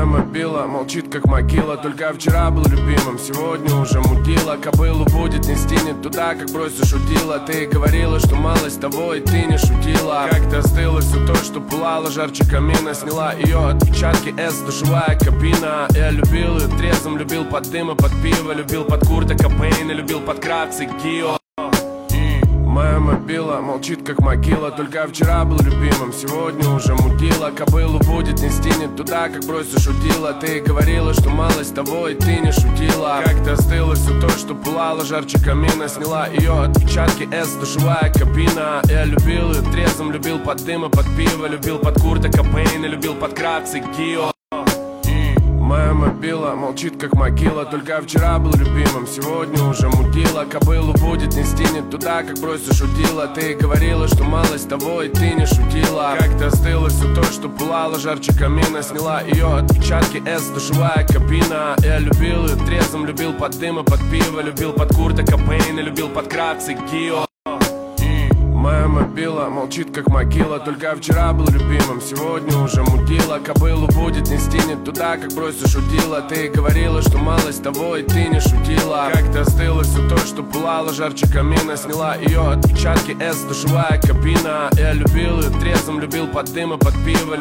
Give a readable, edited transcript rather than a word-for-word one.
мобила молчит как могила. Только вчера был любимым, сегодня уже мудила. Кобылу будет нести не туда, как бросишь удила. Ты говорила, что малость того, и ты не шутила. Как-то остыло все то, что пылало жарче камина. Сняла ее отпечатки С, душевая кабина. Я любил ее трезвым, любил под дым и под пиво. Любил под Курта Кобейна, любил под Кратцы Гио. Моя мобила молчит как могила. Только вчера был любимым, сегодня уже мудила. Кобылу будет нести не туда, как бросишь удила. Ты говорила, что малость того, и ты не шутила. Как-то остыло все то, что пылало жарче камина. Сняла ее отпечатки С, душевая кабина. Я любил ее трезвым, любил под дым и под пиво. Любил под Курта Кобейна, любил под Кратцы Гио. Моя мобила молчит как могила. Только вчера был любимым, сегодня уже мудила. Кобылу будет нести не туда, как бросишь удила. Ты говорила, что малость того, и ты не шутила. Как-то остыло все то, что пылало жарче камина. Сняла ее отпечатки С, душевая кабина. Я любил ее трезвым, любил под дым и под пиво. Любил под Курта Кобейна, любил под Кратцы Гио. Моя мобила молчит как могила. Только вчера был любимым, сегодня уже мудила. Кобылу будет нести не туда, как бросишь удила. Ты говорила, что малость того, и ты не шутила. Как-то остыло все то, что пылало жарче камина. Сняла ее отпечатки С, душевая кабина. Я любил ее трезвым, любил под дым и под пиво.